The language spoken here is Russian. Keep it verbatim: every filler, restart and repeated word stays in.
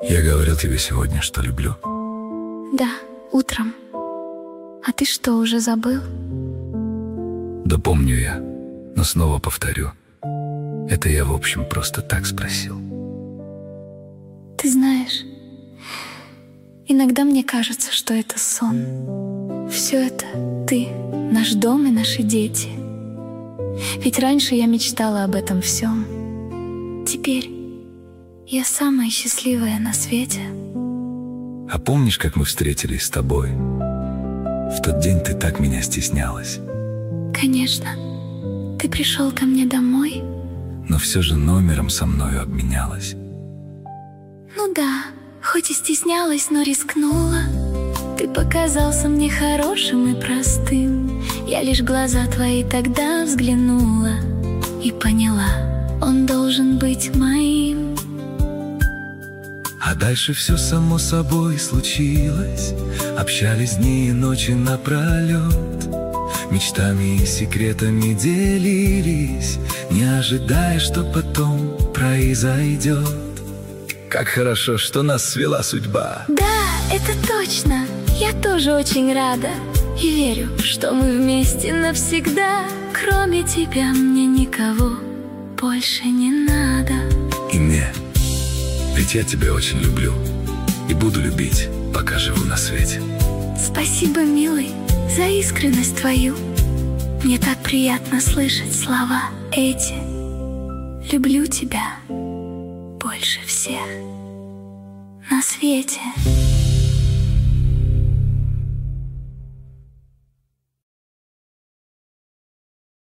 Я говорил тебе сегодня, что люблю. Да, утром. А ты что, уже забыл? Да помню я, но снова повторю. Это я, в общем, просто так спросил. Ты знаешь, иногда мне кажется, что это сон. Все это ты, наш дом и наши дети. Ведь раньше я мечтала об этом всем. Теперь я самая счастливая на свете. А помнишь, как мы встретились с тобой? В тот день ты так меня стеснялась. Конечно. Ты пришел ко мне домой. Но все же номером со мною обменялась. Ну да, хоть и стеснялась, но рискнула. Ты показался мне хорошим и простым. Я лишь в глаза твои тогда взглянула и поняла, он должен быть моим. А дальше все само собой случилось. Общались дни и ночи напролет, мечтами и секретами делились, не ожидая, что потом произойдет. Как хорошо, что нас свела судьба. Да, это точно. Я тоже очень рада и верю, что мы вместе навсегда. Кроме тебя мне никого больше не надо. И мне, ведь я тебя очень люблю и буду любить, пока живу на свете. Спасибо, милый, за искренность твою. Мне так приятно слышать слова эти. Люблю тебя больше всех на свете.